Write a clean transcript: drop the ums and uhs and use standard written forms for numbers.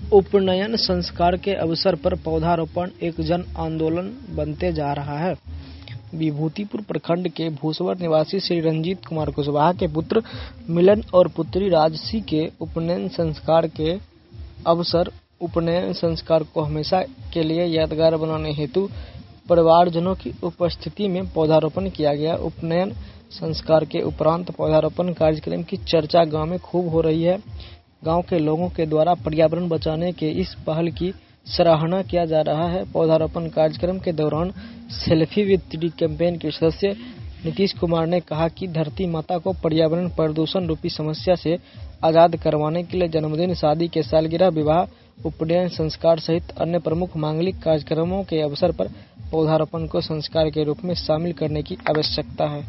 उपनयन संस्कार के अवसर पर पौधारोपण एक जन आंदोलन बनते जा रहा है। विभूतिपुर प्रखंड के भूसवर निवासी श्री रंजीत कुमार कुशवाहा के पुत्र मिलन और पुत्री राजसी के उपनयन संस्कार के अवसर उपनयन संस्कार को हमेशा के लिए यादगार बनाने हेतु परिवारजनों की उपस्थिति में पौधारोपण किया गया। उपनयन संस्कार के उपरांत पौधारोपण कार्यक्रम की चर्चा गांव में खूब हो रही है। गांव के लोगों के द्वारा पर्यावरण बचाने के इस पहल की सराहना किया जा रहा है। पौधारोपण कार्यक्रम के दौरान सेल्फी विद ट्री कैंपेन के सदस्य नीतीश कुमार ने कहा कि धरती माता को पर्यावरण प्रदूषण रूपी समस्या से आजाद करवाने के लिए जन्मदिन, शादी के सालगिरह, विवाह, उपनयन संस्कार सहित अन्य प्रमुख मांगलिक कार्यक्रमों के अवसर पर पौधारोपण को संस्कार के रूप में शामिल करने की आवश्यकता है।